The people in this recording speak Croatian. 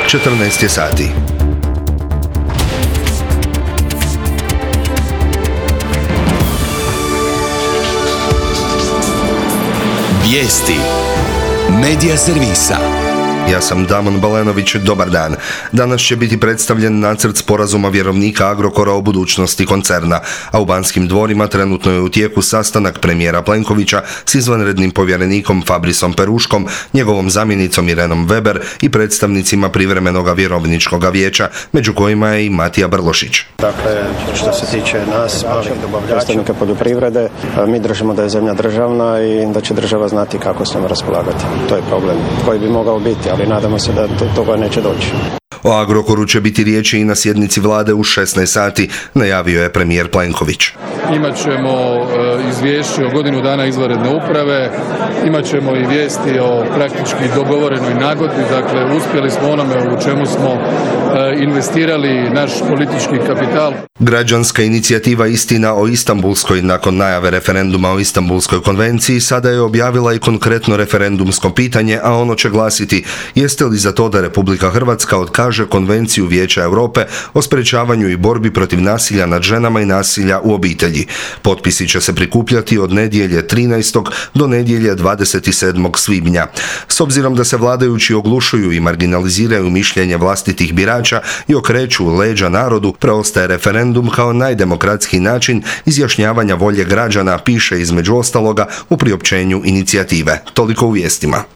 14 je sati. Vijesti Medija servisa. Ja sam Damon Balenović, dobar dan. Danas će biti predstavljen nacrt sporazuma vjerovnika Agrokora o budućnosti koncerna, a u Banskim dvorima trenutno je u tijeku sastanak premijera Plenkovića s izvanrednim povjerenikom Fabrisom Peruškom, njegovom zamjenicom Irenom Weber i predstavnicima privremenog vjerovničkog vijeća, među kojima je i Matija Brlošić. Dakle, što se tiče nas, malih dobavljača poljoprivrede, mi držimo da je zemlja državna i da će država znati kako s njom raspolagati. To je problem koji bi mogao biti, ali nadamo se da toga neće doći. O Agrokoru će biti riječi i na sjednici vlade u 16 sati, najavio je premijer Plenković. Imat ćemo izvješće o godinu dana izvanredne uprave, imat ćemo i vijesti o praktički dogovorenoj nagodbi, dakle uspjeli smo onome u čemu smo investirali naš politički kapital. Građanska inicijativa Istina o Istanbulskoj nakon najave referenduma o Istanbulskoj konvenciji sada je objavila i konkretno referendumsko pitanje, a ono će glasiti: jeste li za to da Republika Hrvatska otkaže Konvenciju Vijeća Europe o sprečavanju i borbi protiv nasilja nad ženama i nasilja u obitelji. Potpisi će se prikupljati od nedjelje 13. do nedjelje 27. svibnja. S obzirom da se vladajući oglušuju i marginaliziraju mišljenje vlastitih birača i okreću leđa narodu, preostaje referendum kao najdemokratskiji način izjašnjavanja volje građana, piše između ostaloga u priopćenju inicijative. Toliko u vijestima.